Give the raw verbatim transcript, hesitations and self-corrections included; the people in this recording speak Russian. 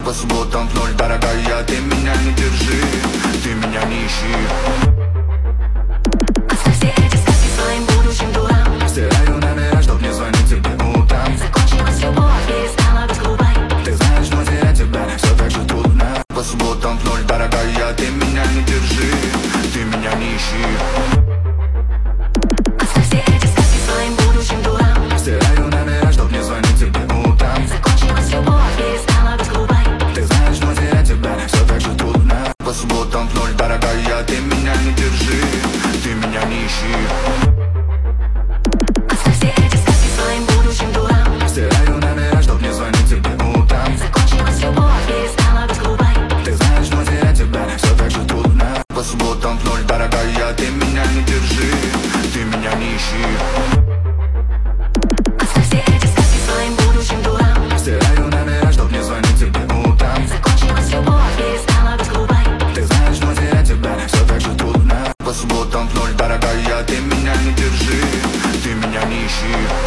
По субботам в ноль, дорогая, ты меня не держи, ты меня не ищи. Оставь все эти сказки своим будущим дурам. Стираю номера, чтоб не звонить тебе утром. Закончилась любовь, перестала быть грубой. Ты знаешь, но терять тебя все так же трудно. По субботам в ноль, дорогая, ты меня не держи, ты меня не ищи. Оставь все эти сказки своим будущим дурам. Стираю номера, чтоб не звонить тебе утром. Закончилась любовь, перестала быть грубой. Ты знаешь, но терять тебя все так же трудно. По субботам в ноль, дорогая, ты меня не держи, ты меня не ищи. Оставь все эти сказки своим будущим дурам. Стираю номера, чтоб не звонить тебе утром. Закончилась любовь, перестала быть грубой. Ты знаешь, но терять тебя все так же трудно. По субботам в ноль, дорогая, ты меня не держи, ты меня не ищи. Оставь все эти сказки своим будущим дурам. Стираю номера, чтоб не звонить тебе утром. Закончилась любовь, перестала быть грубой. Ты знаешь, но терять тебя все так же трудно. По субботам в ноль, дорогая, ты меня не держи, ты меня не ищи.